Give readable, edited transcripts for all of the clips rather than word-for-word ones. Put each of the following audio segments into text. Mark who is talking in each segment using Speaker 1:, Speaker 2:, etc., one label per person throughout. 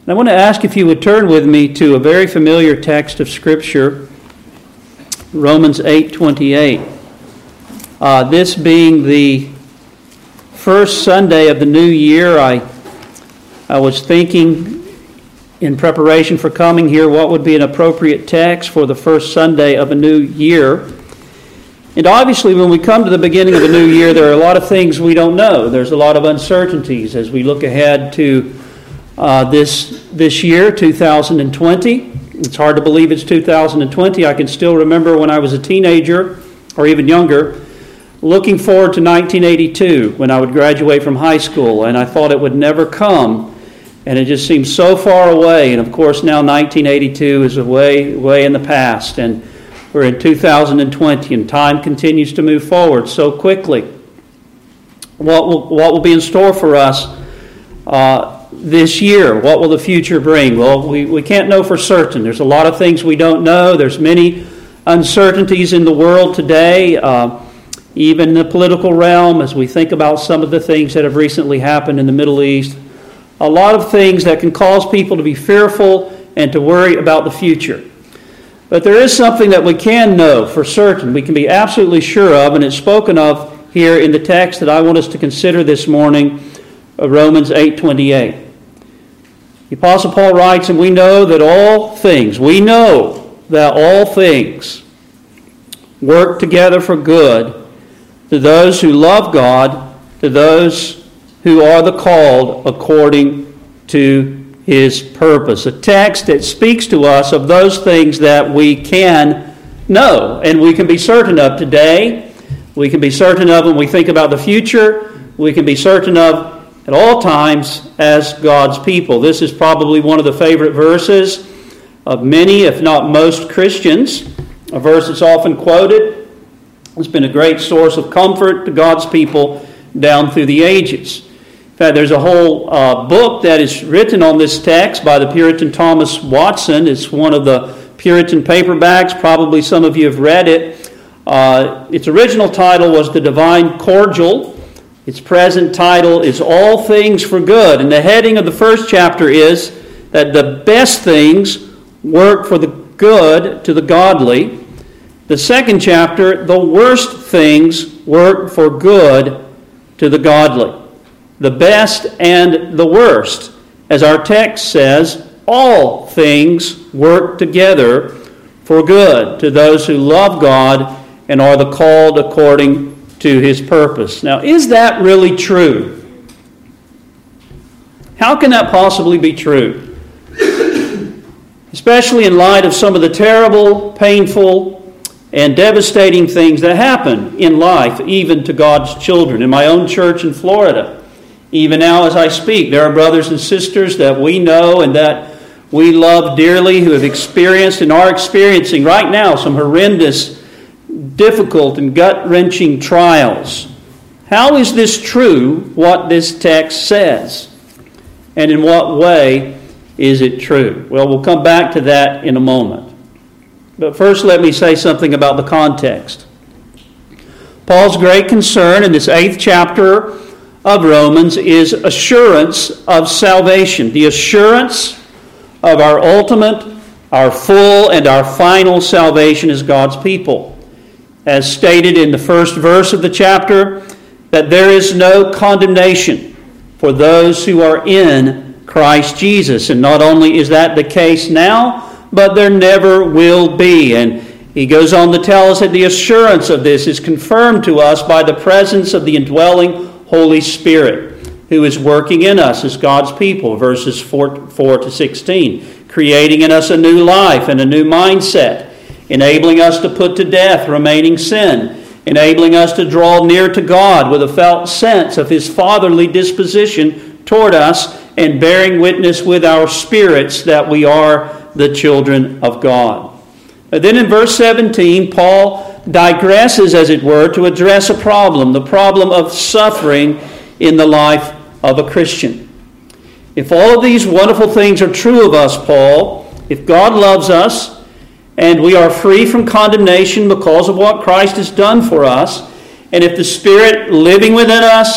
Speaker 1: And I want to ask if you would turn with me to a very familiar text of Scripture, Romans 8:28. This being the first Sunday of the new year, I was thinking in preparation for coming here what would be an appropriate text for the first Sunday of a new year. And obviously when we come to the beginning of a new year, there are a lot of things we don't know. There's a lot of uncertainties as we look ahead to this year, 2020. It's hard to believe it's 2020. I can still remember when I was a teenager, or even younger, looking forward to 1982 when I would graduate from high school, and I thought it would never come, and it just seemed so far away. And of course now 1982 is way in the past, and we're in 2020, and time continues to move forward so quickly. What will be in store for us this year? What will the future bring? Well, we can't know for certain. There's a lot of things we don't know. There's many uncertainties in the world today, even in the political realm, as we think about some of the things that have recently happened in the Middle East. A lot of things that can cause people to be fearful and to worry about the future. But there is something that we can know for certain, we can be absolutely sure of, and it's spoken of here in the text that I want us to consider this morning, Romans 8:28. The Apostle Paul writes, and we know that all things work together for good to those who love God, to those who are the called according to His purpose. A text that speaks to us of those things that we can know and we can be certain of today. We can be certain of when we think about the future. We can be certain of at all times as God's people. This is probably one of the favorite verses of many, if not most Christians. A verse that's often quoted. It's been a great source of comfort to God's people down through the ages. In fact, there's a whole book that is written on this text by the Puritan Thomas Watson. It's one of the Puritan paperbacks. Probably some of you have read it. Its original title was The Divine Cordial. Its present title is All Things for Good. And the heading of the first chapter is that the best things work for the good to the godly. The second chapter, the worst things work for good to the godly. The best and the worst. As our text says, all things work together for good to those who love God and are the called according to His purpose. Now, is that really true? How can that possibly be true? Especially in light of some of the terrible, painful, and devastating things that happen in life, even to God's children. In my own church in Florida, even now as I speak, there are brothers and sisters that we know and that we love dearly who have experienced and are experiencing right now some horrendous, difficult, and gut-wrenching trials. How is this true, what this text says? And in what way is it true? Well, we'll come back to that in a moment. But first, let me say something about the context. Paul's great concern in this 8th chapter of Romans is assurance of salvation. The assurance of our ultimate, our full, and our final salvation as God's people. As stated in the first verse of the chapter, that there is no condemnation for those who are in Christ Jesus. And not only is that the case now, but there never will be. And he goes on to tell us that the assurance of this is confirmed to us by the presence of the indwelling Holy Spirit, who is working in us as God's people, verses 4 to 16, creating in us a new life and a new mindset, enabling us to put to death remaining sin, enabling us to draw near to God with a felt sense of His fatherly disposition toward us, and bearing witness with our spirits that we are the children of God. Then in verse 17, Paul digresses, as it were, to address a problem, the problem of suffering in the life of a Christian. If all of these wonderful things are true of us, Paul, if God loves us, and we are free from condemnation because of what Christ has done for us, and if the Spirit living within us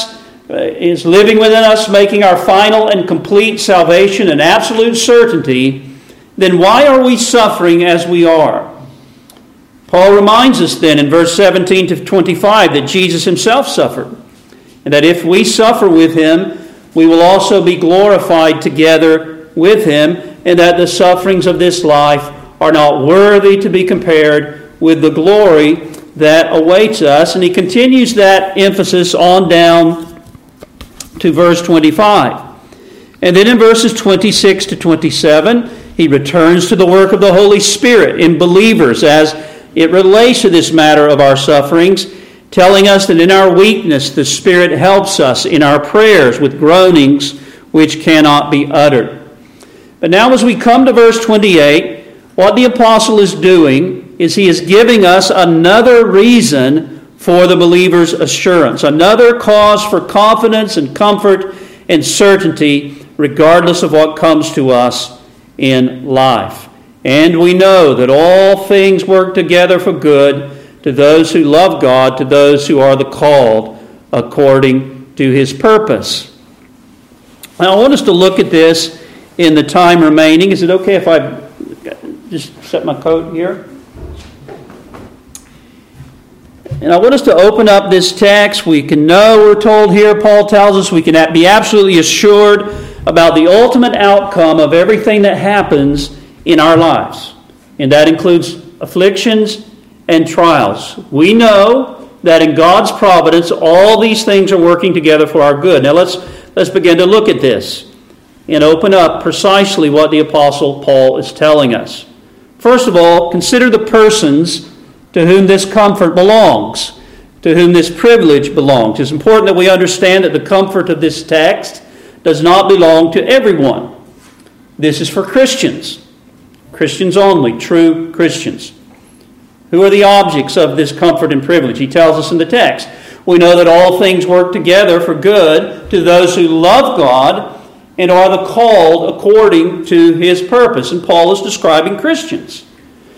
Speaker 1: is living within us, making our final and complete salvation an absolute certainty, then why are we suffering as we are? Paul reminds us then in verse 17 to 25 that Jesus himself suffered, and that if we suffer with him, we will also be glorified together with him, and that the sufferings of this life are not worthy to be compared with the glory that awaits us. And he continues that emphasis on down to verse 25. And then in verses 26 to 27, he returns to the work of the Holy Spirit in believers as it relates to this matter of our sufferings, telling us that in our weakness the Spirit helps us in our prayers with groanings which cannot be uttered. But now as we come to verse 28, what the apostle is doing is he is giving us another reason for the believer's assurance, another cause for confidence and comfort and certainty regardless of what comes to us in life. And we know that all things work together for good to those who love God, to those who are the called according to his purpose. Now I want us to look at this in the time remaining. Is it okay if I just set my coat here? And I want us to open up this text. We can know, we're told here, Paul tells us, we can be absolutely assured about the ultimate outcome of everything that happens in our lives. And that includes afflictions and trials. We know that in God's providence, all these things are working together for our good. Now let's begin to look at this and open up precisely what the Apostle Paul is telling us. First of all, consider the persons to whom this comfort belongs, to whom this privilege belongs. It's important that we understand that the comfort of this text does not belong to everyone. This is for Christians. Christians only, true Christians. Who are the objects of this comfort and privilege? He tells us in the text. We know that all things work together for good to those who love God and are the called according to his purpose. And Paul is describing Christians.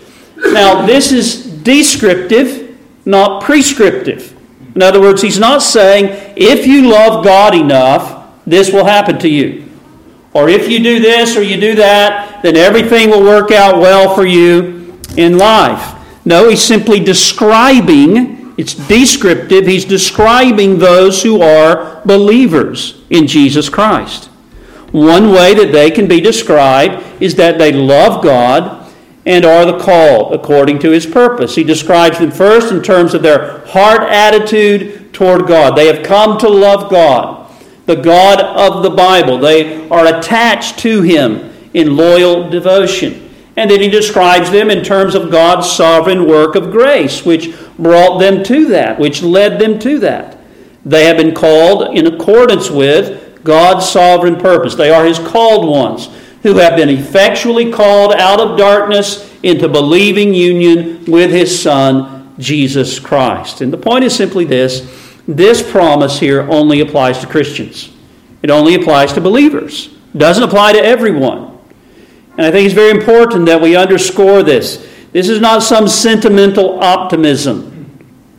Speaker 1: Now, this is descriptive, not prescriptive. In other words, he's not saying, if you love God enough, this will happen to you. Or if you do this or you do that, then everything will work out well for you in life. No, he's simply describing, it's descriptive, he's describing those who are believers in Jesus Christ. One way that they can be described is that they love God and are the called according to his purpose. He describes them first in terms of their heart attitude toward God. They have come to love God, the God of the Bible. They are attached to him in loyal devotion. And then he describes them in terms of God's sovereign work of grace, which brought them to that, which led them to that. They have been called in accordance with God's sovereign purpose. They are his called ones, who have been effectually called out of darkness into believing union with his Son, Jesus Christ. And the point is simply this: this promise here only applies to Christians. It only applies to believers. It doesn't apply to everyone. And I think it's very important that we underscore this. This is not some sentimental optimism,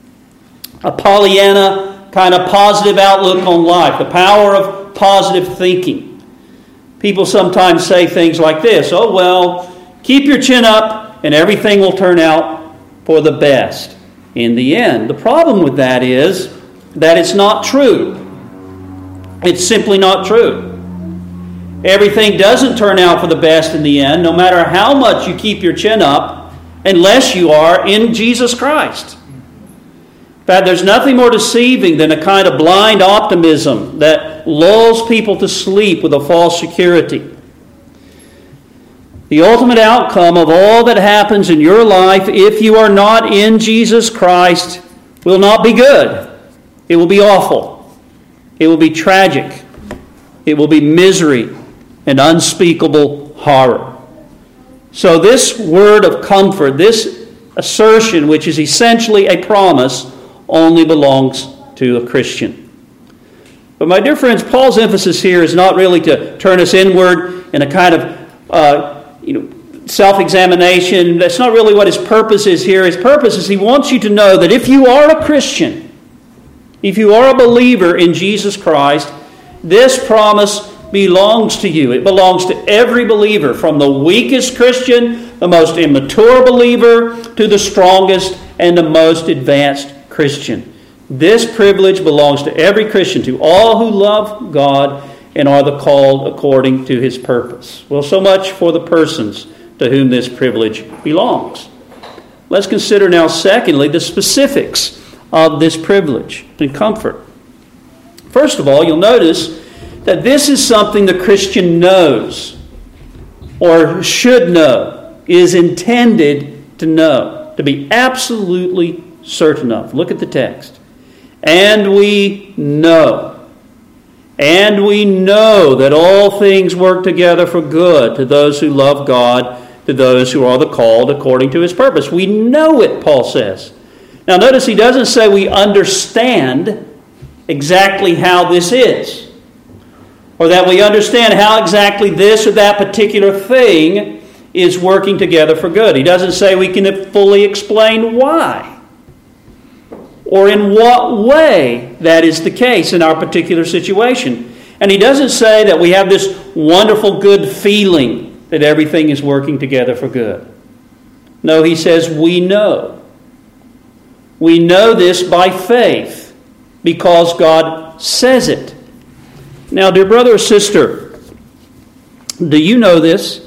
Speaker 1: a Pollyanna kind of positive outlook on life, the power of positive thinking. People sometimes say things like this: oh, well, keep your chin up and everything will turn out for the best in the end. The problem with that is that it's not true. It's simply not true. Everything doesn't turn out for the best in the end, no matter how much you keep your chin up, unless you are in Jesus Christ. In fact, there's nothing more deceiving than a kind of blind optimism that lulls people to sleep with a false security. The ultimate outcome of all that happens in your life, if you are not in Jesus Christ, will not be good. It will be awful. It will be tragic. It will be misery and unspeakable horror. So this word of comfort, this assertion, which is essentially a promise, only belongs to a Christian. But my dear friends, Paul's emphasis here is not really to turn us inward in a kind of self-examination. That's not really what his purpose is here. His purpose is he wants you to know that if you are a Christian, If you are a believer in Jesus Christ, this promise belongs to you. It belongs to every believer, from the weakest Christian, the most immature believer, to the strongest and the most advanced Christian. This privilege belongs to every Christian, to all who love God and are the called according to His purpose. Well, so much for the persons to whom this privilege belongs. Let's consider now, secondly, the specifics of this privilege and comfort. First of all, you'll notice that this is something the Christian knows, or should know, is intended to know, to be absolutely certain of. Look at the text. And we know that all things work together for good to those who love God, to those who are the called according to His purpose. We know it, Paul says. Now notice he doesn't say we understand exactly how this is, or that we understand how exactly this or that particular thing is working together for good. He doesn't say we can fully explain why, or in what way that is the case in our particular situation. And he doesn't say that we have this wonderful good feeling that everything is working together for good. No, he says we know. We know this by faith because God says it. Now, dear brother or sister, do you know this?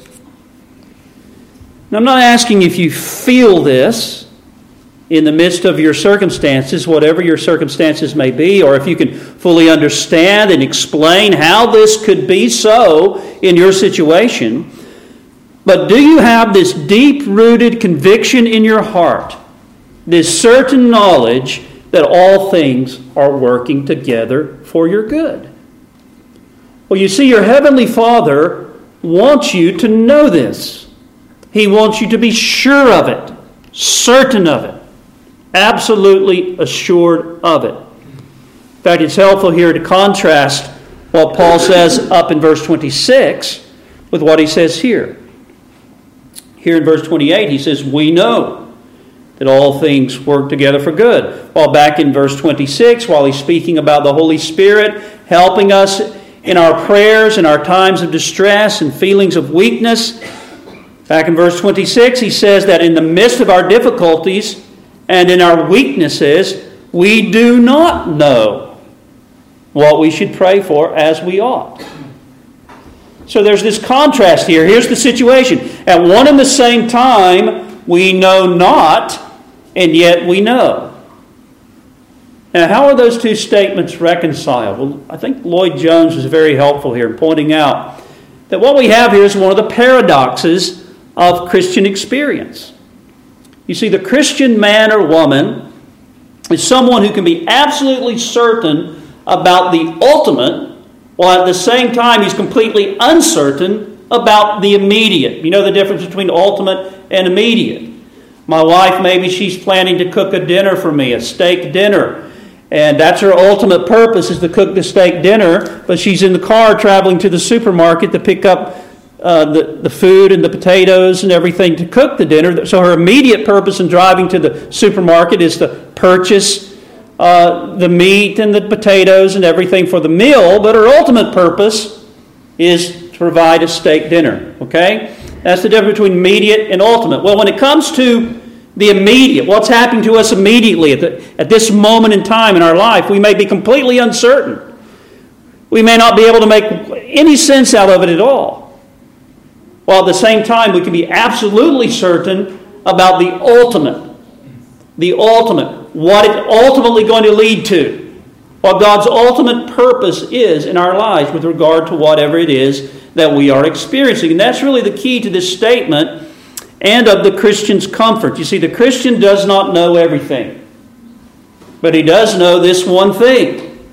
Speaker 1: Now, I'm not asking if you feel this in the midst of your circumstances, whatever your circumstances may be, or if you can fully understand and explain how this could be so in your situation. But do you have this deep-rooted conviction in your heart, this certain knowledge that all things are working together for your good? Well, you see, your Heavenly Father wants you to know this. He wants you to be sure of it, certain of it, absolutely assured of it. In fact, it's helpful here to contrast what Paul says up in verse 26 with what he says here. Here in verse 28, he says, we know that all things work together for good. While back in verse 26, while he's speaking about the Holy Spirit helping us in our prayers, in our times of distress and feelings of weakness, back in verse 26, he says that in the midst of our difficulties and in our weaknesses, we do not know what we should pray for as we ought. So there's this contrast here. Here's the situation. At one and the same time, we know not, and yet we know. Now, how are those two statements reconciled? Well, I think Lloyd Jones was very helpful here in pointing out that what we have here is one of the paradoxes of Christian experience. You see, the Christian man or woman is someone who can be absolutely certain about the ultimate, while at the same time he's completely uncertain about the immediate. You know the difference between ultimate and immediate. My wife, maybe she's planning to cook a dinner for me, a steak dinner. And that's her ultimate purpose, is to cook the steak dinner. But she's in the car traveling to the supermarket to pick up the food and the potatoes and everything to cook the dinner. So her immediate purpose in driving to the supermarket is to purchase the meat and the potatoes and everything for the meal. But her ultimate purpose is to provide a steak dinner. Okay? That's the difference between immediate and ultimate. Well, when it comes to the immediate, what's happening to us immediately at this moment in time in our life, we may be completely uncertain. We may not be able to make any sense out of it at all. While at the same time, we can be absolutely certain about the ultimate. The ultimate. What it's ultimately going to lead to. What God's ultimate purpose is in our lives with regard to whatever it is that we are experiencing. And that's really the key to this statement and of the Christian's comfort. You see, the Christian does not know everything, but he does know this one thing.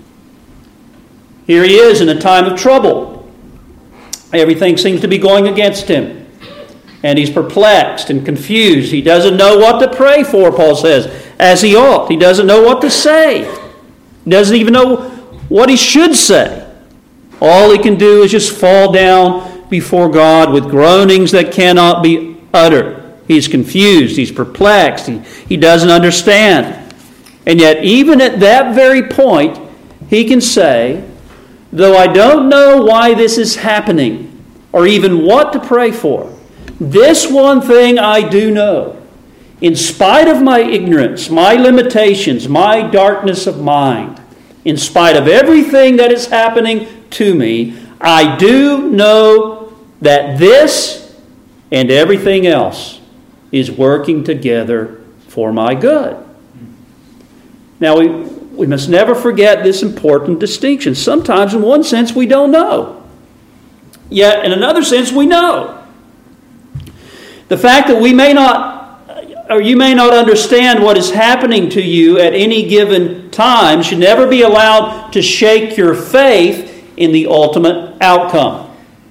Speaker 1: Here he is in a time of trouble. Everything seems to be going against him, and he's perplexed and confused. He doesn't know what to pray for, Paul says, as he ought. He doesn't know what to say. He doesn't even know what he should say. All he can do is just fall down before God with groanings that cannot be uttered. He's confused. He's perplexed. He doesn't understand. And yet, even at that very point, he can say, though I don't know why this is happening, or even what to pray for, this one thing I do know. In spite of my ignorance, my limitations, my darkness of mind, in spite of everything that is happening to me, I do know that this and everything else is working together for my good. Now, we must never forget this important distinction. Sometimes, in one sense, we don't know. Yet, in another sense, we know. The fact that we may not, or you may not understand what is happening to you at any given time should never be allowed to shake your faith in the ultimate outcome.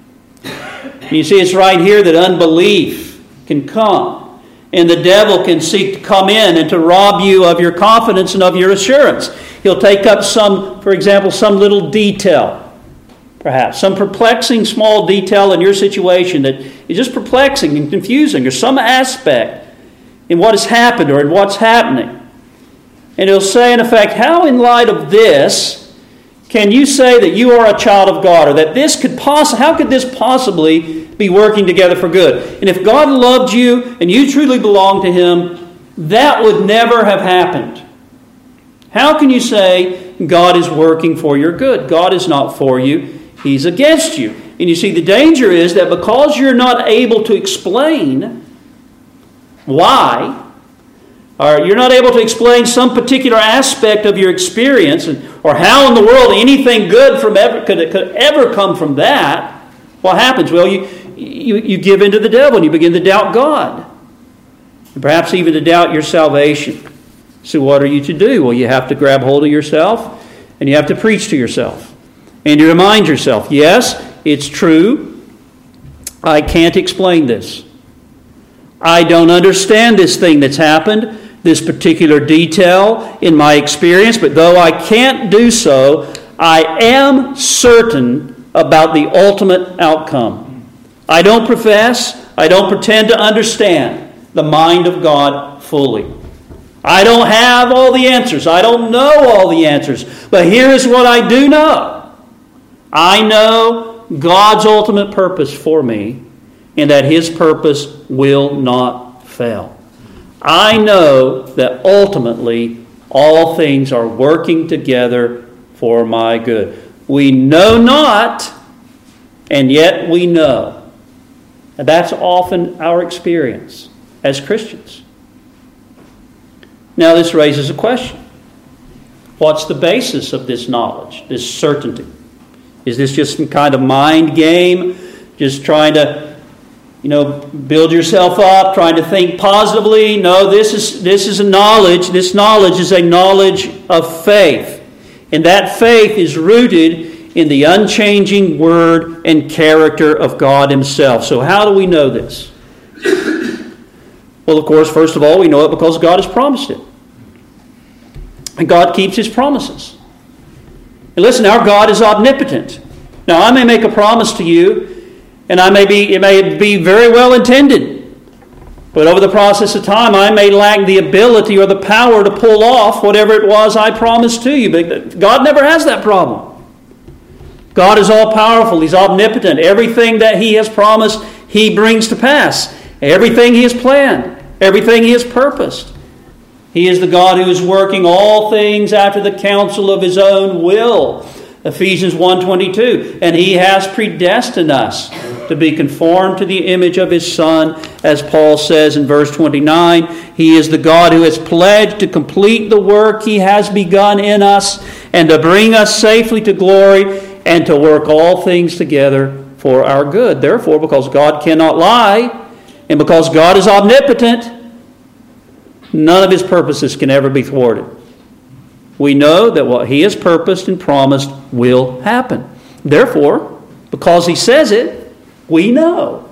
Speaker 1: You see, it's right here that unbelief can come. And the devil can seek to come in and to rob you of your confidence and of your assurance. He'll take up for example, some little detail, perhaps, some perplexing small detail in your situation that is just perplexing and confusing, or some aspect in what has happened or in what's happening. And he'll say, in effect, how in light of this can you say that you are a child of God, or that how could this possibly be working together for good? And if God loved you and you truly belong to Him, that would never have happened. How can you say God is working for your good? God is not for you. He's against you. And you see, the danger is that because you're not able to explain why, or you're not able to explain some particular aspect of your experience, or how in the world anything good could ever come from that, what happens? Well, you give in to the devil and you begin to doubt God. And perhaps even to doubt your salvation. So what are you to do? Well, you have to grab hold of yourself and you have to preach to yourself. And you remind yourself, yes, it's true. I can't explain this. I don't understand this thing that's happened, this particular detail in my experience, but though I can't do so, I am certain about the ultimate outcome. I don't pretend to understand the mind of God fully. I don't have all the answers. I don't know all the answers. But here is what I do know. I know God's ultimate purpose for me, and that His purpose will not fail. I know that ultimately all things are working together for my good. We know not, and yet we know. And that's often our experience as Christians. Now this raises a question. What's the basis of this knowledge, this certainty? Is this just some kind of mind game, just trying to build yourself up, trying to think positively? No, this is a knowledge. This knowledge is a knowledge of faith. And that faith is rooted in the unchanging word and character of God Himself. So how do we know this? Well, of course, first of all, we know it because God has promised it. And God keeps His promises. And listen, our God is omnipotent. Now, I may make a promise to you, and it may be very well intended. But over the process of time, I may lack the ability or the power to pull off whatever it was I promised to you. But God never has that problem. God is all-powerful. He's omnipotent. Everything that He has promised, He brings to pass. Everything He has planned. Everything He has purposed. He is the God who is working all things after the counsel of His own will. Ephesians 1:22. And He has predestined us to be conformed to the image of His Son, as Paul says in verse 29. He is the God who has pledged to complete the work He has begun in us, and to bring us safely to glory, and to work all things together for our good. Therefore, because God cannot lie, and because God is omnipotent, none of His purposes can ever be thwarted. We know that what He has purposed and promised will happen. Therefore, because He says it, we know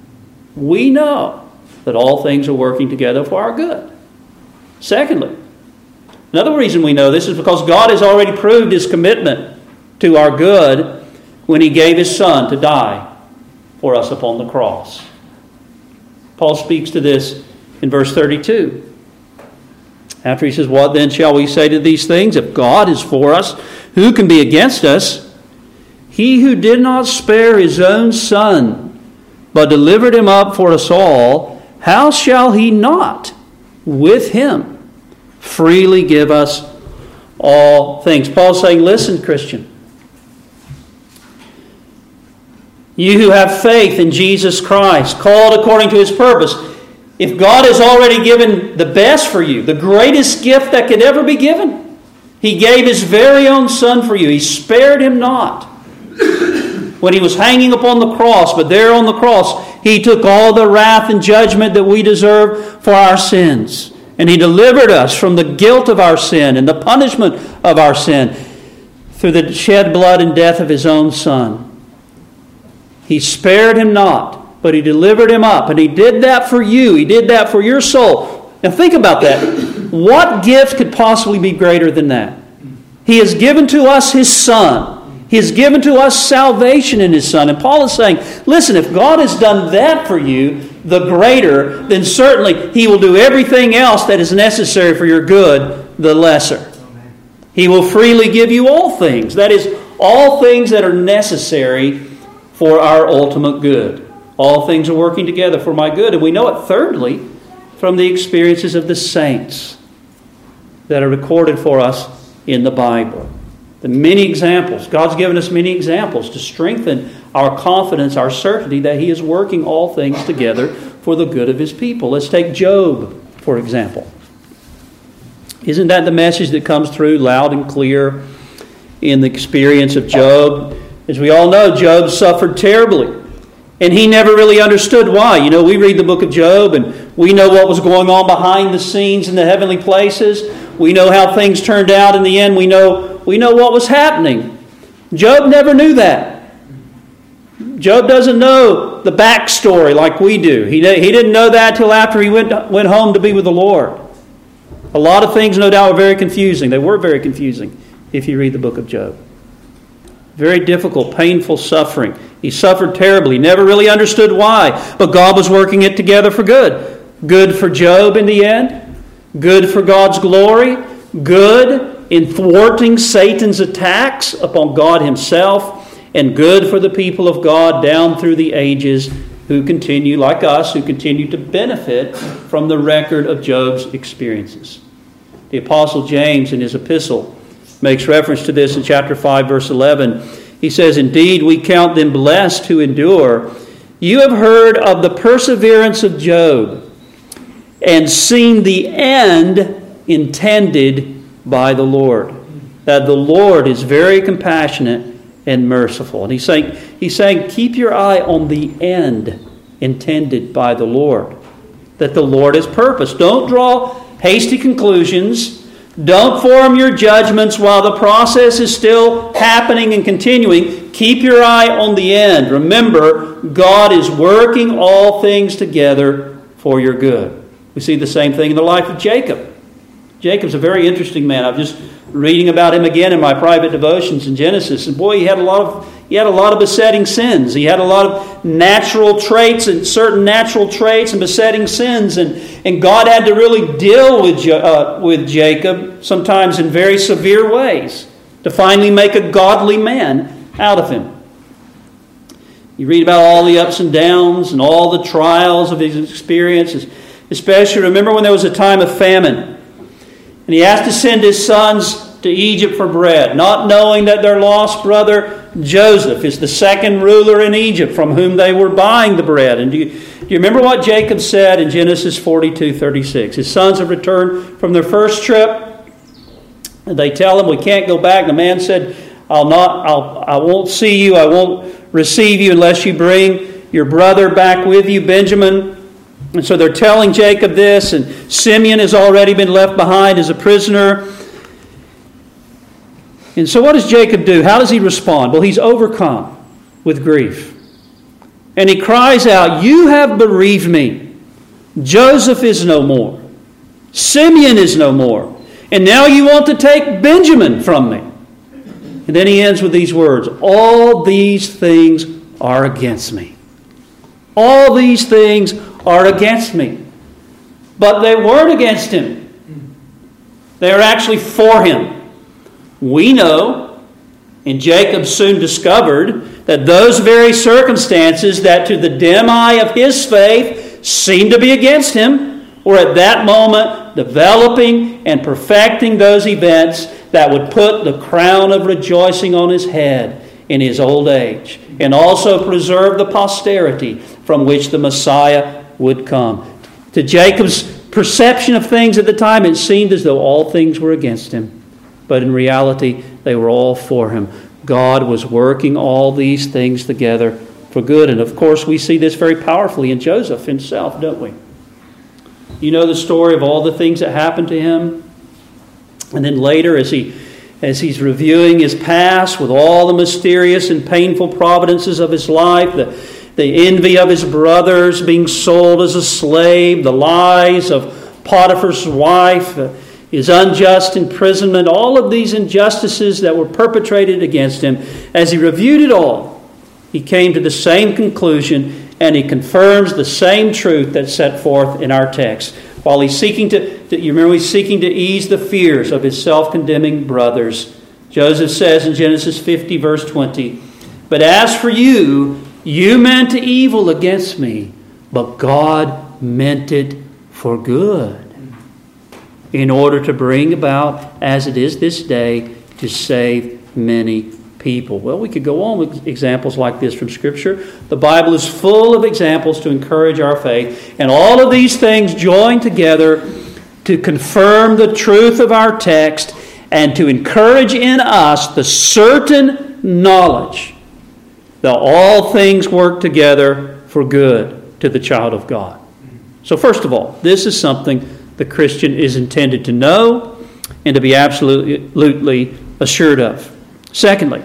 Speaker 1: that all things are working together for our good. Secondly, another reason we know this is because God has already proved His commitment to our good when He gave His Son to die for us upon the cross. Paul speaks to this in verse 32. After he says, what then shall we say to these things? If God is for us, who can be against us? He who did not spare his own Son, but delivered him up for us all, how shall he not with him freely give us all things? Paul's saying, listen, Christian, you who have faith in Jesus Christ, called according to his purpose, if God has already given the best for you, the greatest gift that could ever be given, he gave his very own Son for you. He spared him not when he was hanging upon the cross, but there on the cross, he took all the wrath and judgment that we deserve for our sins. And he delivered us from the guilt of our sin and the punishment of our sin through the shed blood and death of his own Son. He spared him not, but he delivered him up. And he did that for you. He did that for your soul. Now think about that. What gift could possibly be greater than that? He has given to us his Son. He has given to us salvation in his Son. And Paul is saying, listen, if God has done that for you, the greater, then certainly he will do everything else that is necessary for your good, the lesser. He will freely give you all things. That is, all things that are necessary for our ultimate good. All things are working together for my good. And we know it, thirdly, from the experiences of the saints that are recorded for us in the Bible. The many examples. God's given us many examples to strengthen our confidence, our certainty that he is working all things together for the good of his people. Let's take Job, for example. Isn't that the message that comes through loud and clear in the experience of Job? As we all know, Job suffered terribly. And he never really understood why. You know, we read the book of Job and we know what was going on behind the scenes in the heavenly places. We know how things turned out in the end. We know what was happening. Job never knew that. Job doesn't know the backstory like we do. He didn't know that till after he went home to be with the Lord. A lot of things, no doubt, were very confusing. They were very confusing if you read the book of Job. Very difficult, painful suffering. He suffered terribly. Never really understood why. But God was working it together for good. Good for Job in the end. Good for God's glory. Good in thwarting Satan's attacks upon God himself. And good for the people of God down through the ages who continue, like us, who continue to benefit from the record of Job's experiences. The Apostle James in his epistle makes reference to this in chapter 5, verse 11. He says, indeed, we count them blessed who endure. You have heard of the perseverance of Job and seen the end intended by the Lord. That the Lord is very compassionate and merciful. And he's saying, keep your eye on the end intended by the Lord. That the Lord has purpose. Don't draw hasty conclusions. Don't form your judgments while the process is still happening and continuing. Keep your eye on the end. Remember, God is working all things together for your good. We see the same thing in the life of Jacob. Jacob's a very interesting man. I'm just reading about him again in my private devotions in Genesis. And boy, he had a lot of besetting sins. He had a lot of natural traits and certain natural traits and besetting sins. And God had to really deal with Jacob, sometimes in very severe ways, to finally make a godly man out of him. You read about all the ups and downs and all the trials of his experiences. Especially, remember when there was a time of famine. And he asked to send his sons to Egypt for bread, not knowing that their lost brother Joseph is the second ruler in Egypt from whom they were buying the bread. And do you remember what Jacob said in Genesis 42:36? His sons have returned from their first trip. And they tell him, we can't go back. The man said, I won't see you, I won't receive you unless you bring your brother back with you, Benjamin. And so they're telling Jacob this, and Simeon has already been left behind as a prisoner. And so what does Jacob do? How does he respond? Well, he's overcome with grief. And he cries out, you have bereaved me. Joseph is no more. Simeon is no more. And now you want to take Benjamin from me. And then he ends with these words, all these things are against me. All these things are against me. But they weren't against him. They are actually for him. We know, and Jacob soon discovered, that those very circumstances that to the dim eye of his faith seemed to be against him were at that moment developing and perfecting those events that would put the crown of rejoicing on his head in his old age, and also preserve the posterity from which the Messiah would come. To Jacob's perception of things at the time, it seemed as though all things were against him. But in reality, they were all for him. God was working all these things together for good. And of course, we see this very powerfully in Joseph himself, don't we? You know the story of all the things that happened to him. And then later, as he's reviewing his past with all the mysterious and painful providences of his life, the envy of his brothers, being sold as a slave, the lies of Potiphar's wife, his unjust imprisonment, all of these injustices that were perpetrated against him, as he reviewed it all, he came to the same conclusion, and he confirms the same truth that's set forth in our text. While he's seeking he's seeking to ease the fears of his self-condemning brothers. Joseph says in Genesis 50, verse 20, "But as for you, you meant evil against me, but God meant it for good, in order to bring about, as it is this day, to save many people." Well, we could go on with examples like this from Scripture. The Bible is full of examples to encourage our faith, and all of these things join together to confirm the truth of our text and to encourage in us the certain knowledge that all things work together for good to the child of God. So first of all, this is something the Christian is intended to know and to be absolutely assured of. Secondly,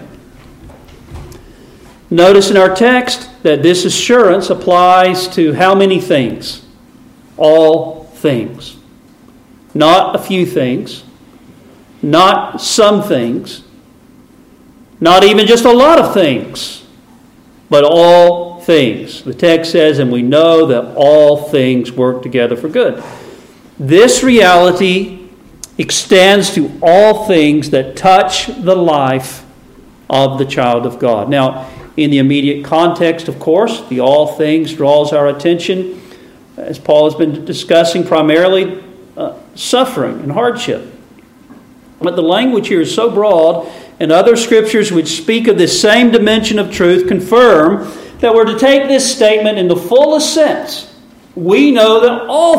Speaker 1: notice in our text that this assurance applies to how many things? All things. Not a few things, not some things, not even just a lot of things, but all things. The text says, and we know that all things work together for good. This reality extends to all things that touch the life of the child of God. Now, in the immediate context, of course, the all things draws our attention, as Paul has been discussing, primarily suffering and hardship. But the language here is so broad, and other scriptures which speak of this same dimension of truth confirm that we're to take this statement in the fullest sense. We know that all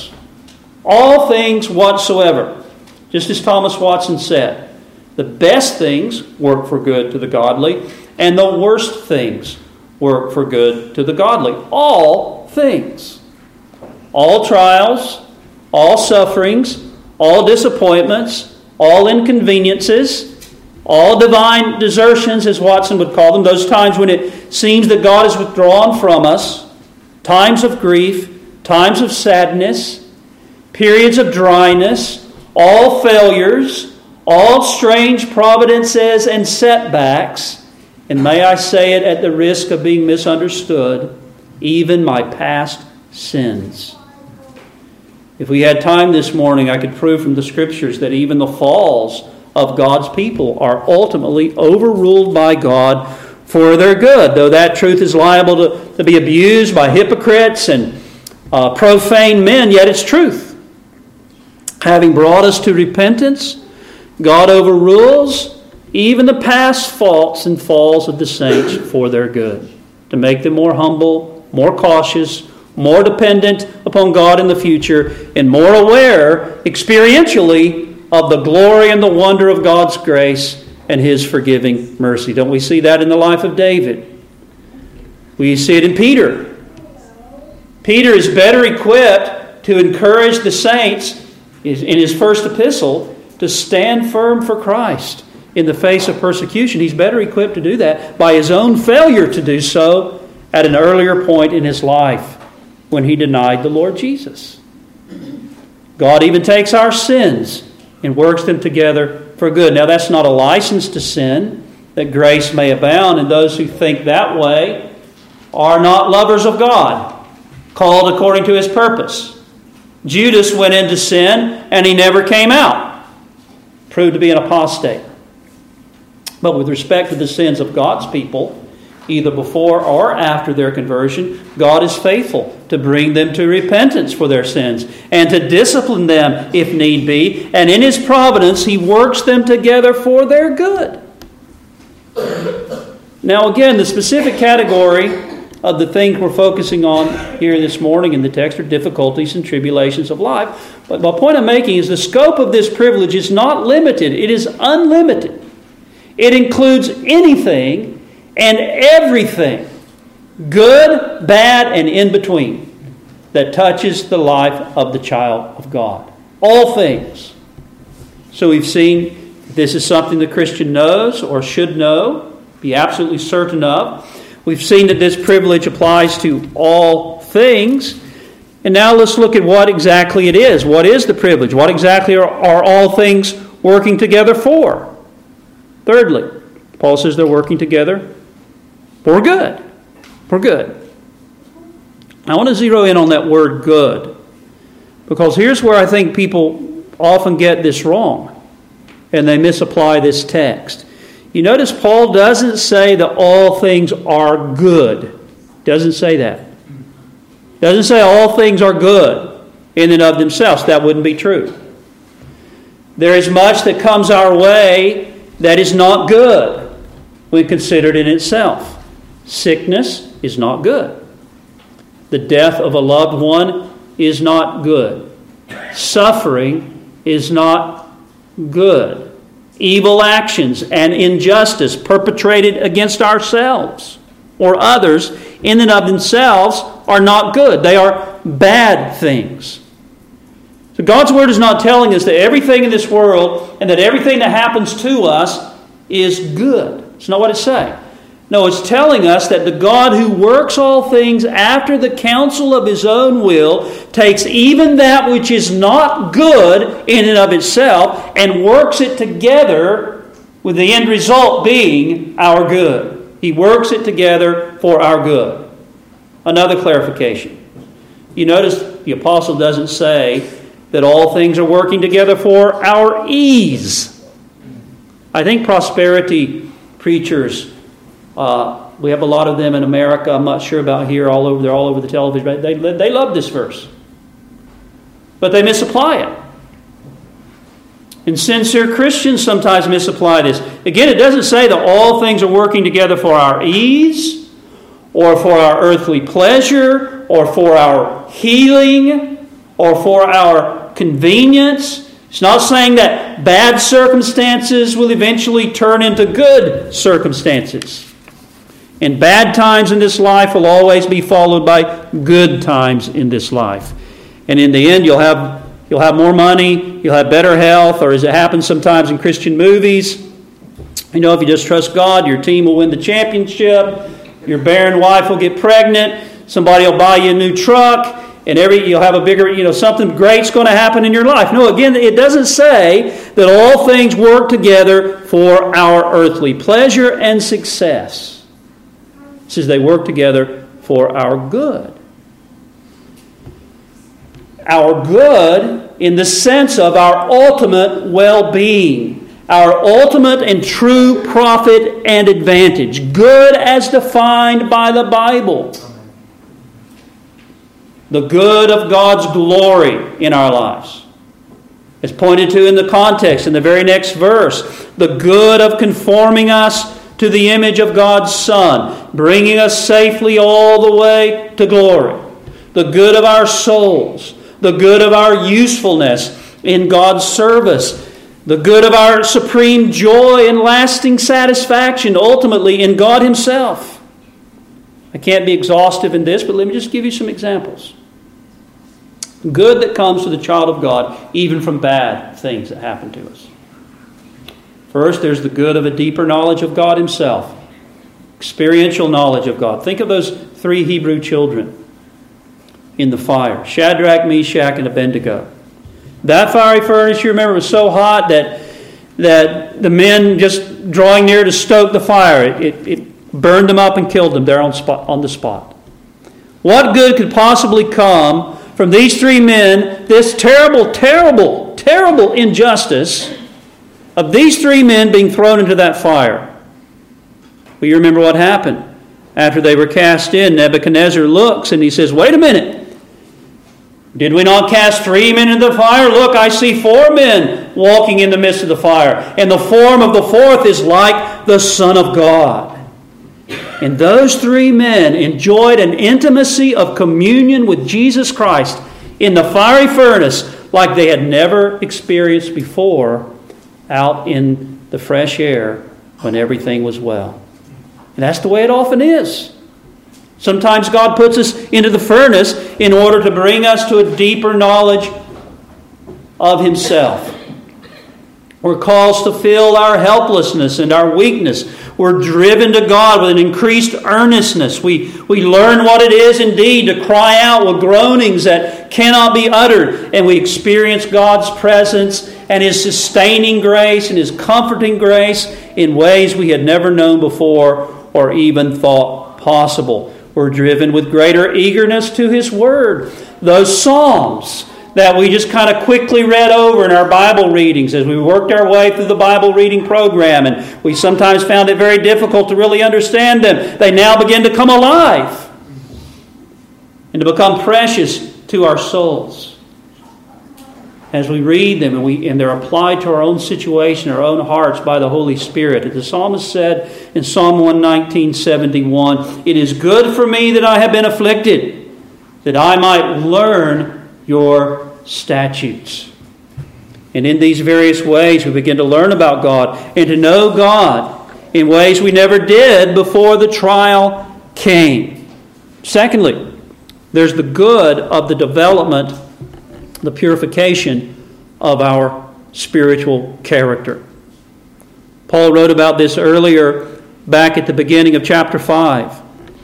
Speaker 1: things whatsoever, just as Thomas Watson said, the best things work for good to the godly, and the worst things work for good to the godly. All things. All trials, all sufferings, all disappointments, all inconveniences, all divine desertions, as Watson would call them, those times when it seems that God is withdrawn from us, times of grief, times of sadness, periods of dryness, all failures, all strange providences and setbacks, and may I say it at the risk of being misunderstood, even my past sins. If we had time this morning, I could prove from the Scriptures that even the falls of God's people are ultimately overruled by God for their good, though that truth is liable to be abused by hypocrites and profane men, yet it's truth. Having brought us to repentance, God overrules even the past faults and falls of the saints for their good, to make them more humble, more cautious, more dependent upon God in the future, and more aware experientially of the glory and the wonder of God's grace and His forgiving mercy. Don't we see that in the life of David? We see it in Peter. Peter is better equipped to encourage the saints in his first epistle to stand firm for Christ in the face of persecution. He's better equipped to do that by his own failure to do so at an earlier point in his life when he denied the Lord Jesus. God even takes our sins and works them together for good. Now, that's not a license to sin, that grace may abound, and those who think that way are not lovers of God, called according to His purpose. Judas went into sin, and he never came out. proved to be an apostate. But with respect to the sins of God's people, either before or after their conversion, God is faithful to bring them to repentance for their sins and to discipline them if need be. And in His providence, He works them together for their good. Now again, the specific category of the things we're focusing on here this morning in the text are difficulties and tribulations of life. But my point I'm making is the scope of this privilege is not limited. It is unlimited. It includes anything and everything, good, bad, and in between, that touches the life of the child of God. All things. So we've seen this is something the Christian knows or should know, be absolutely certain of. We've seen that this privilege applies to all things. And now let's look at what exactly it is. What is the privilege? What exactly are all things working together for? Thirdly, Paul says they're working together for good. For good. I want to zero in on that word good, because here's where I think people often get this wrong and they misapply this text. You notice Paul doesn't say that all things are good. Doesn't say that. Doesn't say all things are good in and of themselves. That wouldn't be true. There is much that comes our way that is not good when considered in itself. Sickness is not good. The death of a loved one is not good. Suffering is not good. Evil actions and injustice perpetrated against ourselves or others in and of themselves are not good. They are bad things. So God's Word is not telling us that everything in this world and that everything that happens to us is good. It's not what it's saying. No, it's telling us that the God who works all things after the counsel of His own will takes even that which is not good in and of itself and works it together with the end result being our good. He works it together for our good. Another clarification. You notice the apostle doesn't say that all things are working together for our ease. I think prosperity preachers, we have a lot of them in America. I'm not sure about here. They're all over the television. But they love this verse, but they misapply it. And sincere Christians sometimes misapply this. Again, it doesn't say that all things are working together for our ease, or for our earthly pleasure, or for our healing, or for our convenience. It's not saying that bad circumstances will eventually turn into good circumstances. And bad times in this life will always be followed by good times in this life. And in the end, you'll have more money, you'll have better health, or as it happens sometimes in Christian movies, if you just trust God, your team will win the championship, your barren wife will get pregnant, somebody will buy you a new truck, and you'll have a bigger, something great's going to happen in your life. No, again, it doesn't say that all things work together for our earthly pleasure and success. It says they work together for our good. Our good in the sense of our ultimate well-being, our ultimate and true profit and advantage. Good as defined by the Bible. The good of God's glory in our lives. As pointed to in the context in the very next verse. The good of conforming us to the image of God's Son, bringing us safely all the way to glory. The good of our souls, the good of our usefulness in God's service, the good of our supreme joy and lasting satisfaction, ultimately in God Himself. I can't be exhaustive in this, but let me just give you some examples. Good that comes to the child of God, even from bad things that happen to us. First, there's the good of a deeper knowledge of God Himself. Experiential knowledge of God. Think of those 3 Hebrew children in the fire. Shadrach, Meshach, and Abednego. That fiery furnace, you remember, was so hot that the men just drawing near to stoke the fire, it burned them up and killed them there on the spot. What good could possibly come from these 3 men, this terrible, terrible, terrible injustice, of these three men being thrown into that fire. Well, you remember what happened. After they were cast in, Nebuchadnezzar looks and he says, wait a minute. Did we not cast 3 men into the fire? Look, I see 4 men walking in the midst of the fire. And the form of the fourth is like the Son of God. And those 3 men enjoyed an intimacy of communion with Jesus Christ in the fiery furnace like they had never experienced before out in the fresh air when everything was well. And that's the way it often is. Sometimes God puts us into the furnace in order to bring us to a deeper knowledge of Himself. We're called to feel our helplessness and our weakness. We're driven to God with an increased earnestness. We learn what it is indeed to cry out with groanings that cannot be uttered. And we experience God's presence and His sustaining grace and His comforting grace in ways we had never known before or even thought possible. We're driven with greater eagerness to His Word. Those Psalms that we just kind of quickly read over in our Bible readings as we worked our way through the Bible reading program, and we sometimes found it very difficult to really understand them. They now begin to come alive and to become precious to our souls as we read them and they're applied to our own situation, our own hearts by the Holy Spirit. As the psalmist said in Psalm 119:71, "It is good for me that I have been afflicted, that I might learn your statutes." And in these various ways we begin to learn about God and to know God in ways we never did before the trial came. Secondly, there's the good of the development, the purification of our spiritual character. Paul wrote about this earlier back at the beginning of chapter 5.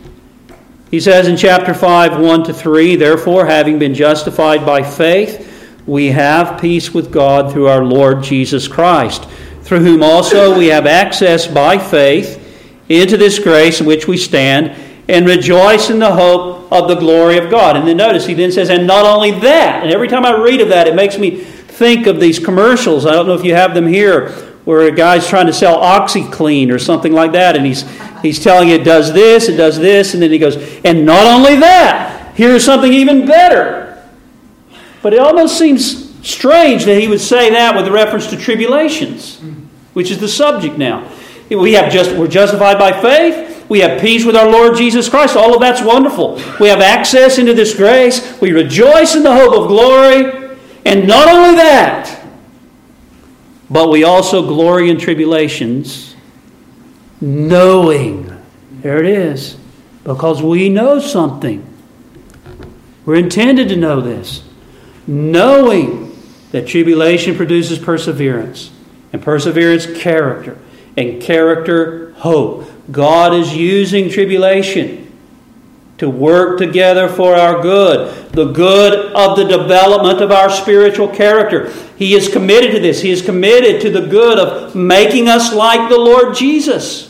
Speaker 1: He says in chapter 5, 1-3, "Therefore, having been justified by faith, we have peace with God through our Lord Jesus Christ, through whom also we have access by faith into this grace in which we stand, and rejoice in the hope of the glory of God." And then notice, he then says, and not only that, and every time I read of that, it makes me think of these commercials. I don't know if you have them here, where a guy's trying to sell OxyClean or something like that, and he's telling you it does this, and then he goes, and not only that, here's something even better. But it almost seems strange that he would say that with reference to tribulations, which is the subject now. We're justified by faith. We have peace with our Lord Jesus Christ. All of that's wonderful. We have access into this grace. We rejoice in the hope of glory. And not only that, but we also glory in tribulations, knowing, there it is, because we know something. We're intended to know this. Knowing that tribulation produces perseverance, and perseverance, character, and character, hope. God is using tribulation to work together for our good, the good of the development of our spiritual character. He is committed to this. He is committed to the good of making us like the Lord Jesus.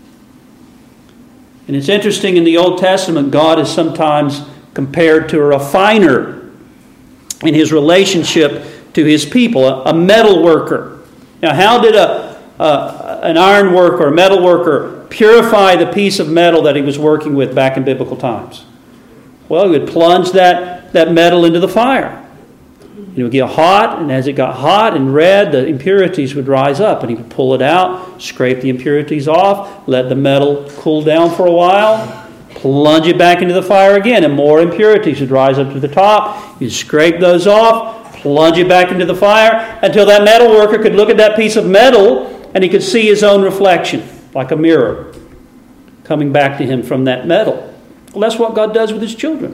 Speaker 1: And it's interesting, in the Old Testament, God is sometimes compared to a refiner in His relationship to His people, a metal worker. Now, how did an iron worker, a metal worker, purify the piece of metal that he was working with back in biblical times? Well, he would plunge that metal into the fire. It would get hot, and as it got hot and red, the impurities would rise up, and he would pull it out, scrape the impurities off, let the metal cool down for a while, plunge it back into the fire again, and more impurities would rise up to the top. You'd scrape those off, plunge it back into the fire, until that metal worker could look at that piece of metal and he could see his own reflection, like a mirror, coming back to him from that metal. Well, that's what God does with His children.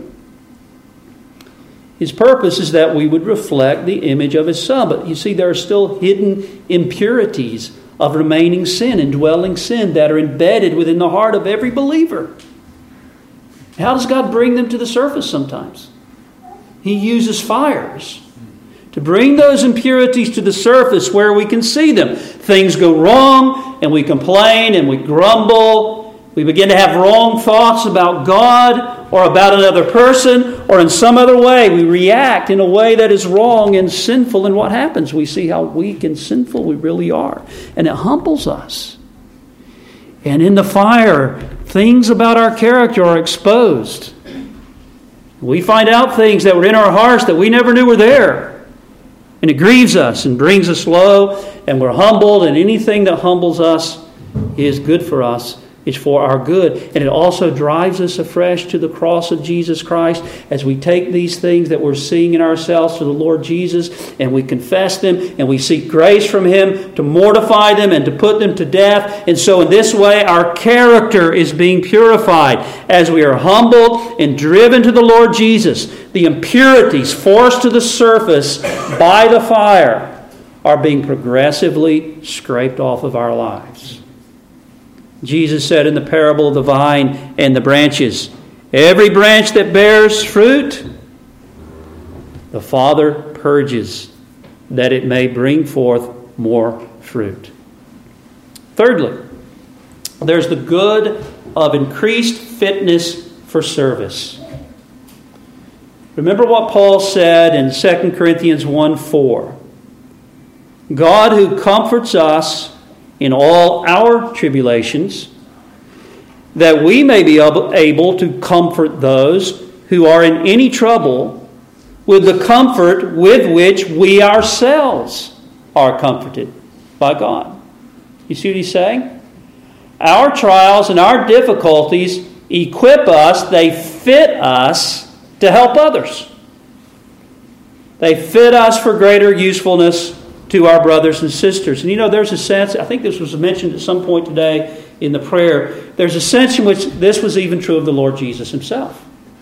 Speaker 1: His purpose is that we would reflect the image of His Son. But you see, there are still hidden impurities of remaining sin, indwelling sin, that are embedded within the heart of every believer. How does God bring them to the surface sometimes? He uses fires to bring those impurities to the surface where we can see them. Things go wrong, and we complain, and we grumble, we begin to have wrong thoughts about God or about another person, or in some other way we react in a way that is wrong and sinful, and what happens? We see how weak and sinful we really are. And it humbles us. And in the fire, things about our character are exposed. We find out things that were in our hearts that we never knew were there. And it grieves us and brings us low, and we're humbled, and anything that humbles us is good for us. It's for our good. And it also drives us afresh to the cross of Jesus Christ as we take these things that we're seeing in ourselves to the Lord Jesus, and we confess them, and we seek grace from Him to mortify them and to put them to death. And so in this way, our character is being purified as we are humbled and driven to the Lord Jesus. The impurities forced to the surface by the fire are being progressively scraped off of our lives. Jesus said in the parable of the vine and the branches, every branch that bears fruit, the Father purges, that it may bring forth more fruit. Thirdly, there's the good of increased fitness for service. Remember what Paul said in 2 Corinthians 1:4. God who comforts us in all our tribulations, that we may be able to comfort those who are in any trouble with the comfort with which we ourselves are comforted by God. You see what he's saying? Our trials and our difficulties equip us, they fit us to help others. They fit us for greater usefulness to our brothers and sisters. And there's a sense, I think this was mentioned at some point today in the prayer, there's a sense in which this was even true of the Lord Jesus Himself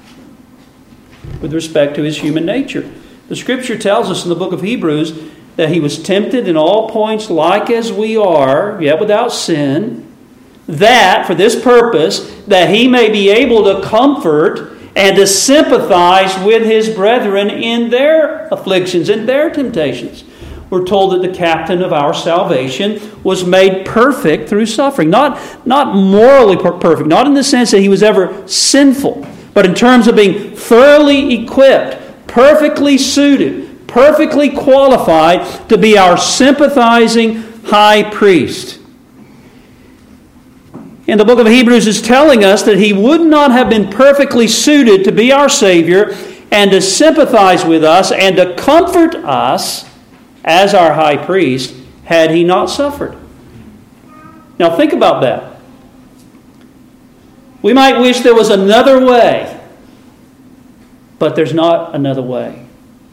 Speaker 1: with respect to His human nature. The Scripture tells us in the book of Hebrews that He was tempted in all points like as we are, yet without sin, that, for this purpose, that He may be able to comfort and to sympathize with His brethren in their afflictions, in their temptations. We're told that the captain of our salvation was made perfect through suffering. Not morally perfect, not in the sense that He was ever sinful, but in terms of being thoroughly equipped, perfectly suited, perfectly qualified to be our sympathizing high priest. And the book of Hebrews is telling us that He would not have been perfectly suited to be our Savior and to sympathize with us and to comfort us as our high priest had He not suffered. Now think about that. We might wish there was another way, but there's not another way.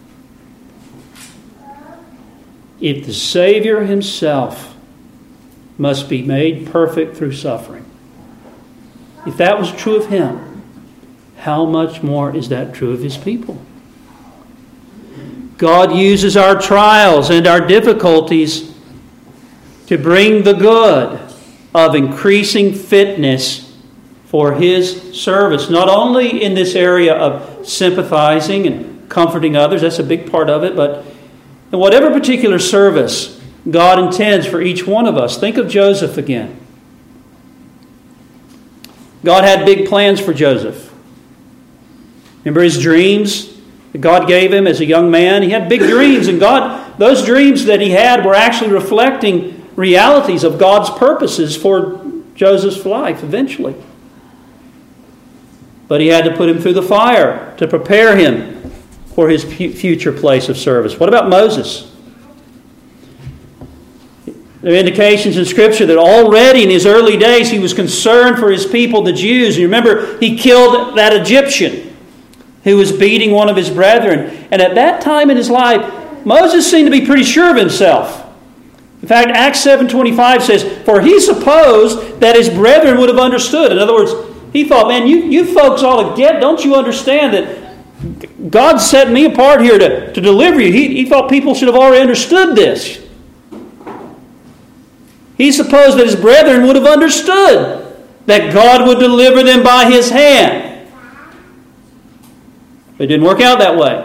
Speaker 1: If the Savior Himself must be made perfect through suffering, if that was true of Him, how much more is that true of His people? God uses our trials and our difficulties to bring the good of increasing fitness for His service. Not only in this area of sympathizing and comforting others, that's a big part of it, but in whatever particular service God intends for each one of us. Think of Joseph again. God had big plans for Joseph. Remember his dreams that God gave him as a young man? He had big dreams, and those dreams that he had were actually reflecting realities of God's purposes for Joseph's life eventually. But He had to put him through the fire to prepare him for his future place of service. What about Moses? There are indications in Scripture that already in his early days he was concerned for his people, the Jews. You remember, he killed that Egyptian who was beating one of his brethren. And at that time in his life, Moses seemed to be pretty sure of himself. In fact, Acts 7:25 says, "For he supposed that his brethren would have understood." In other words, he thought, man, you folks ought to get, don't you understand that God set me apart here to deliver you? He thought people should have already understood this. He supposed that his brethren would have understood that God would deliver them by His hand. But it didn't work out that way.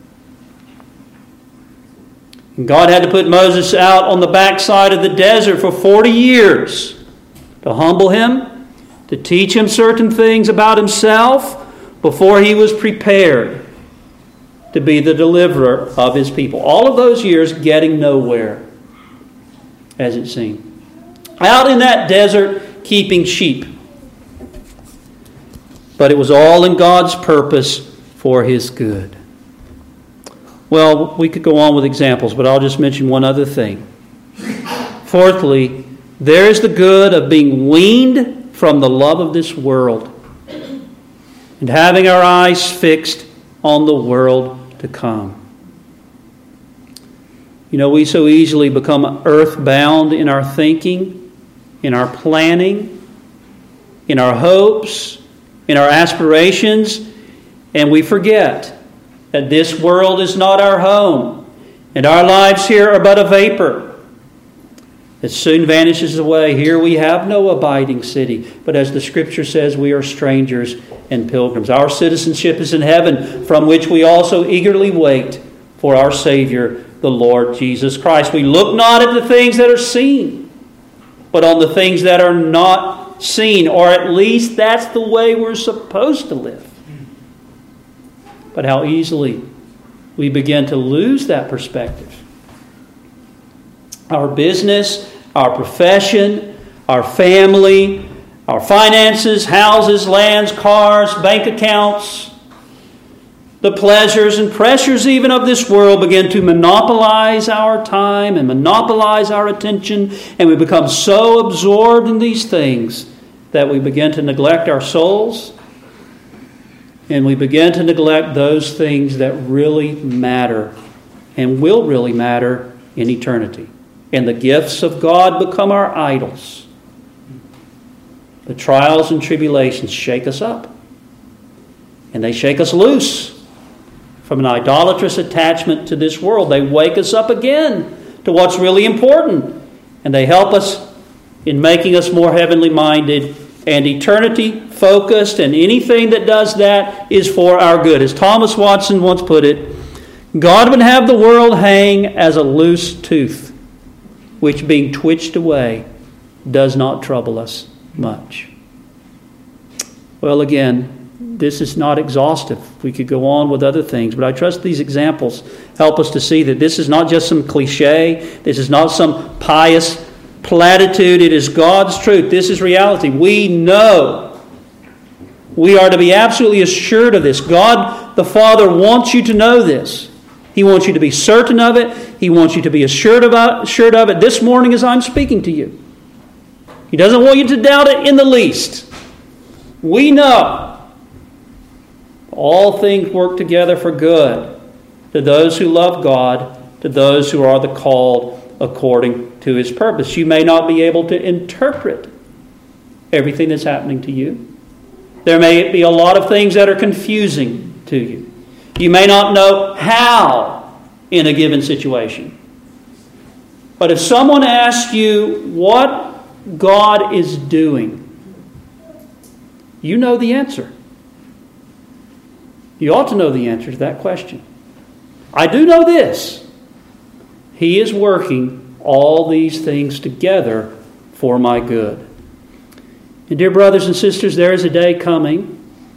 Speaker 1: And God had to put Moses out on the backside of the desert for 40 years to humble him, to teach him certain things about himself before he was prepared to be the deliverer of his people. All of those years getting nowhere, as it seemed. Out in that desert, keeping sheep. But it was all in God's purpose for his good. Well, we could go on with examples, but I'll just mention one other thing. Fourthly, there is the good of being weaned from the love of this world and having our eyes fixed on the world to come. You know, we so easily become earthbound in our thinking, in our planning, in our hopes, in our aspirations, and we forget that this world is not our home, and our lives here are but a vapor that soon vanishes away. Here we have no abiding city, but as the Scripture says, we are strangers and pilgrims. Our citizenship is in heaven, from which we also eagerly wait for our Savior, the Lord Jesus Christ. We look not at the things that are seen, but on the things that are not seen, or at least that's the way we're supposed to live. But how easily we begin to lose that perspective. Our business, our profession, our family, our finances, houses, lands, cars, bank accounts, the pleasures and pressures even of this world begin to monopolize our time and monopolize our attention, and we become so absorbed in these things that we begin to neglect our souls, and we begin to neglect those things that really matter and will really matter in eternity. And the gifts of God become our idols. The trials and tribulations shake us up. And they shake us loose from an idolatrous attachment to this world. They wake us up again to what's really important. And they help us in making us more heavenly minded and eternity focused. And anything that does that is for our good. As Thomas Watson once put it, God would have the world hang as a loose tooth, which being twitched away does not trouble us much. Well, again, this is not exhaustive. We could go on with other things, but I trust these examples help us to see that this is not just some cliche. This is not some pious platitude. It is God's truth. This is reality. We know. We are to be absolutely assured of this. God the Father wants you to know this. He wants you to be certain of it. He wants you to be assured of it this morning as I'm speaking to you. He doesn't want you to doubt it in the least. We know all things work together for good to those who love God, to those who are the called according to His purpose. You may not be able to interpret everything that's happening to you. There may be a lot of things that are confusing to you. You may not know how in a given situation. But if someone asks you what God is doing, you know the answer. You ought to know the answer to that question. I do know this. He is working all these things together for my good. And dear brothers and sisters, there is a day coming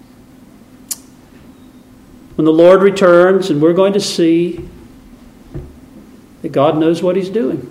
Speaker 1: when the Lord returns, and we're going to see that God knows what He's doing.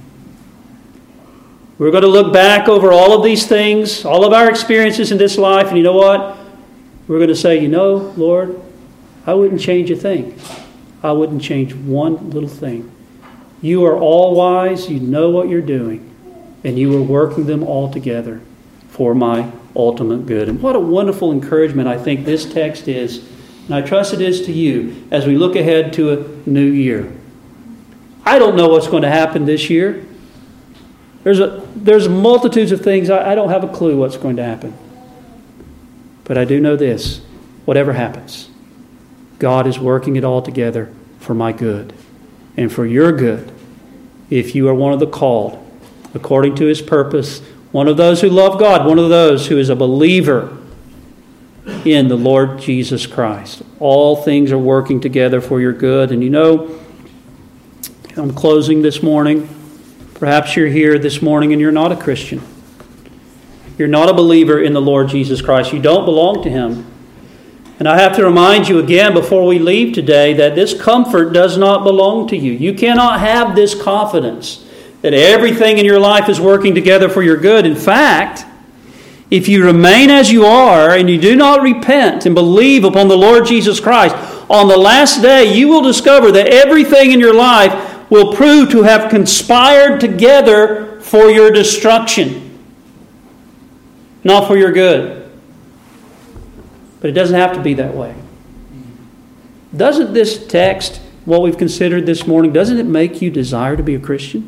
Speaker 1: We're going to look back over all of these things, all of our experiences in this life, and you know what? We're going to say, Lord, I wouldn't change a thing. I wouldn't change one little thing. You are all wise, you know what you're doing, and you are working them all together for my ultimate good. And what a wonderful encouragement I think this text is. And I trust it is to you as we look ahead to a new year. I don't know what's going to happen this year. There's multitudes of things. I don't have a clue what's going to happen. But I do know this. Whatever happens, God is working it all together for my good and for your good. If you are one of the called, according to His purpose, one of those who love God, one of those who is a believer in the Lord Jesus Christ. All things are working together for your good. And I'm closing this morning. Perhaps you're here this morning and you're not a Christian. You're not a believer in the Lord Jesus Christ. You don't belong to Him. And I have to remind you again before we leave today that this comfort does not belong to you. You cannot have this confidence that everything in your life is working together for your good. In fact, if you remain as you are and you do not repent and believe upon the Lord Jesus Christ, on the last day you will discover that everything in your life will prove to have conspired together for your destruction, not for your good. But it doesn't have to be that way. Doesn't this text, what we've considered this morning, doesn't it make you desire to be a Christian?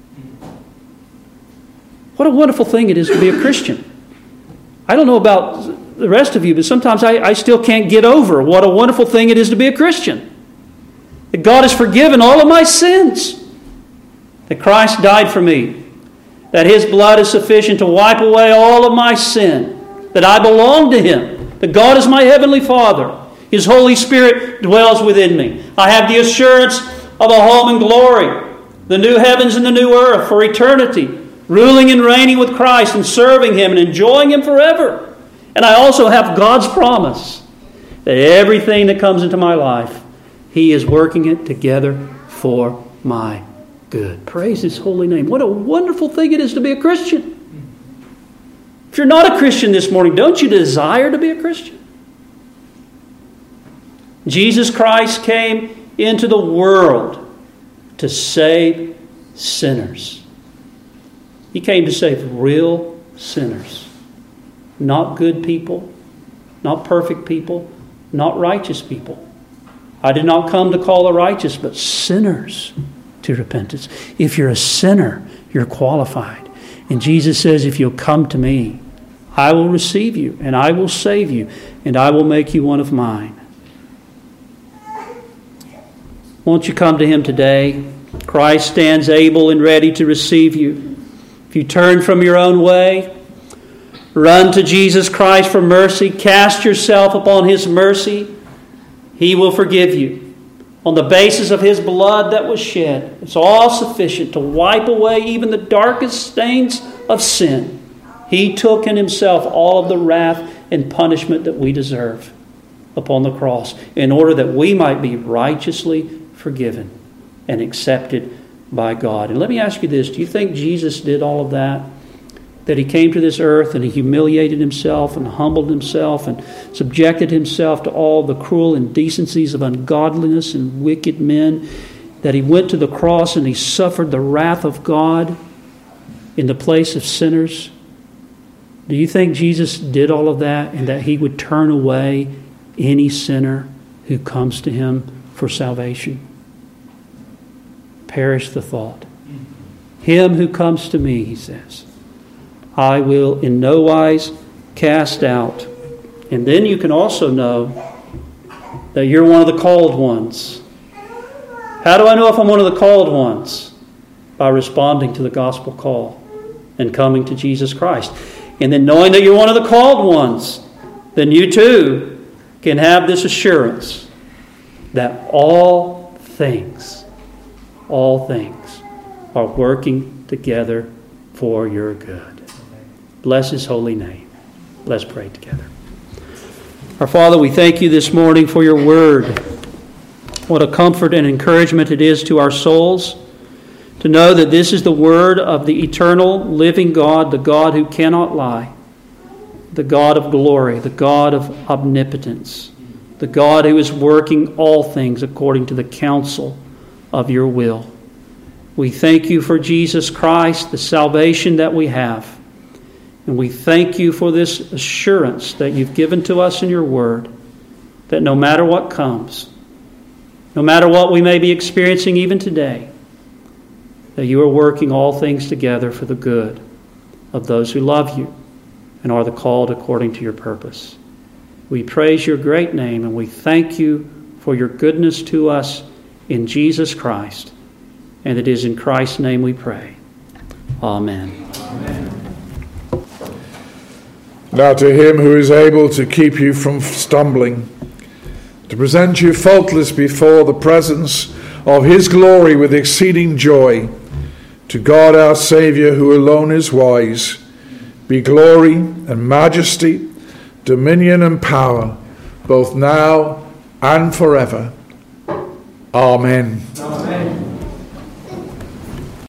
Speaker 1: What a wonderful thing it is to be a Christian. I don't know about the rest of you, but sometimes I still can't get over what a wonderful thing it is to be a Christian. That God has forgiven all of my sins. That Christ died for me. That His blood is sufficient to wipe away all of my sin. That I belong to Him. That God is my Heavenly Father. His Holy Spirit dwells within me. I have the assurance of a home in glory. The new heavens and the new earth for eternity. Ruling and reigning with Christ and serving Him and enjoying Him forever. And I also have God's promise that everything that comes into my life, He is working it together for my good. Praise His holy name. What a wonderful thing it is to be a Christian. If you're not a Christian this morning, don't you desire to be a Christian? Jesus Christ came into the world to save sinners. He came to save real sinners. Not good people, not perfect people, not righteous people. I did not come to call the righteous, but sinners to repentance. If you're a sinner, you're qualified. And Jesus says, if you'll come to me, I will receive you, and I will save you, and I will make you one of mine. Won't you come to Him today? Christ stands able and ready to receive you. If you turn from your own way, run to Jesus Christ for mercy, cast yourself upon His mercy, He will forgive you. On the basis of His blood that was shed, it's all sufficient to wipe away even the darkest stains of sin. He took in Himself all of the wrath and punishment that we deserve upon the cross in order that we might be righteously forgiven and accepted by God. And let me ask you this. Do you think Jesus did all of that? That He came to this earth and He humiliated Himself and humbled Himself and subjected Himself to all the cruel indecencies of ungodliness and wicked men? That He went to the cross and He suffered the wrath of God in the place of sinners? Do you think Jesus did all of that and that He would turn away any sinner who comes to Him for salvation? Perish the thought. Him who comes to me, He says, I will in no wise cast out. And then you can also know that you're one of the called ones. How do I know if I'm one of the called ones? By responding to the gospel call and coming to Jesus Christ. And then knowing that you're one of the called ones, then you too can have this assurance that all things are working together for your good. Bless His holy name. Let's pray together. Our Father, we thank You this morning for Your word. What a comfort and encouragement it is to our souls to know that this is the word of the eternal, living God, the God who cannot lie, the God of glory, the God of omnipotence, the God who is working all things according to the counsel of Your will. We thank You for Jesus Christ, the salvation that we have. And we thank You for this assurance that You've given to us in Your word, that no matter what comes, no matter what we may be experiencing even today, that You are working all things together for the good of those who love You and are the called according to Your purpose. We praise Your great name and we thank You for Your goodness to us in Jesus Christ. And it is in Christ's name we pray. Amen.
Speaker 2: Amen. Now to Him who is able to keep you from stumbling, to present you faultless before the presence of His glory with exceeding joy, to God our Saviour, who alone is wise, be glory and majesty, dominion and power, both now and forever. Amen.
Speaker 3: Amen.